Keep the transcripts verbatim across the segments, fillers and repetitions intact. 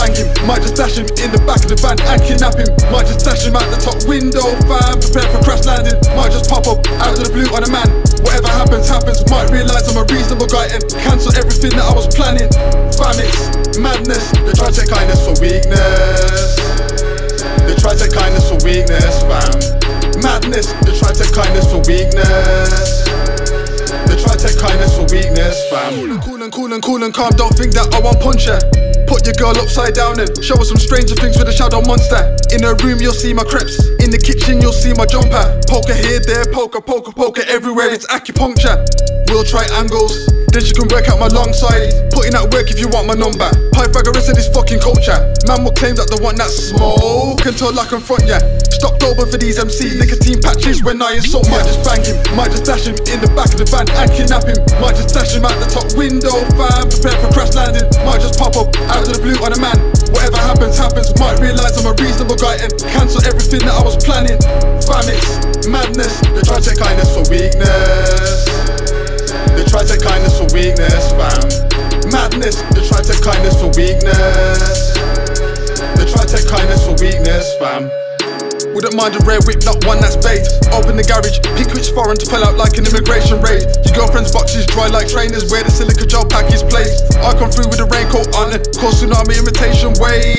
bang him, might just dash him in the back of the van and kidnap him. Might just dash him out the top window, fam, prepare for crash landing. Might just pop up out of the blue on a man. Whatever happens, happens. Might realise I'm a reasonable guy and cancel everything that I was planning. Fam, it's madness. They try to take kindness for weakness. They try to take kindness for weakness, fam. Madness. They try to take kindness for weakness. They try to take kindness for weakness, fam. Cool and cool and cool and calm, don't think that I won't punch ya. Put your girl upside down and show her some stranger things with a shadow monster. In her room you'll see my crepes, in the kitchen you'll see my jumper. Poker here, there, poker, poker, poker everywhere, it's acupuncture. We'll try angles, then she can work out my long side. Put in that work if you want my number. Pythagoras and this fucking culture. Man will claim that the one that smoke until I confront ya. Stopped over for these M Cs, nicotine patches when I insult. Might just bang him, might just dash him in the back of the van and kidnap him. Might just dash him out the top window, fam, prepare for crash landing. Might just pop up out of the blue on a man. Whatever happens, happens. Might realise I'm a reasonable guy and cancel everything that I was planning. Fam, it's madness. They try to take kindness for weakness. They try to take kindness for weakness, fam. Madness. They try to take kindness for weakness. They try to take kindness for weakness, fam. Wouldn't mind a rare whip, not one that's baked. Open the garage, pick which foreign to pull out like an immigration raid. Your girlfriend's boxes dry like trainers where the silica gel pack is placed. I come through with a raincoat on and cause tsunami imitation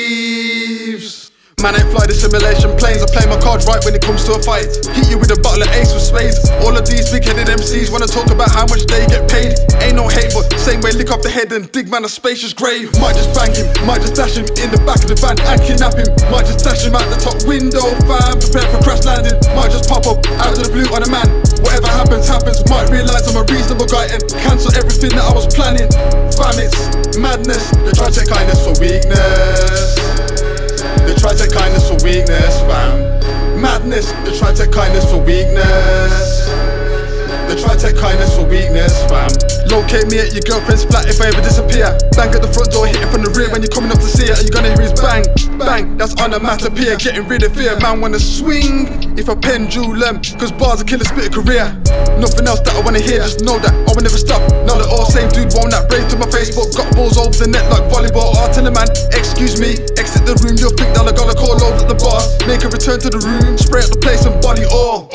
waves. Man ain't fly the simulation planes, I play my cards right when it comes to a fight. Hit you with a bottle of ace with spades. All of these big-headed M Cs wanna talk about how much they get paid. Ain't no hate, but same way lick off the head and dig man a spacious grave. Might just bang him, might just dash him in the back of the van and kidnap him. Might just dash him out the top window, fam, prepare for crash landing. Might just pop up out of the blue on a man. Whatever happens, happens. Might realise I'm a reasonable guy and cancel everything that I was planning. Fam, it's madness. They try to take kindness for weakness. They try to take kindness for weakness, fam. Madness. They try to take kindness for weakness. They try to take kindness for weakness, fam. Locate me at your girlfriend's flat if I ever disappear. Bang at the front door, hit it from the rear when you're coming up to see it. And you're gonna hear his bang, bang, that's onomatopoeia. Getting rid of fear, man wanna swing if I pendulum, cause bars are kill a spit a career. Nothing else that I wanna hear, just know that I will never stop. Not at all, same dude, won't that brave to my Facebook. Got balls over the net like volleyball. Art in the man, excuse me, exit the room. You'll think that I gotta call load at the bar. Make a return to the room, spray out the place and body all.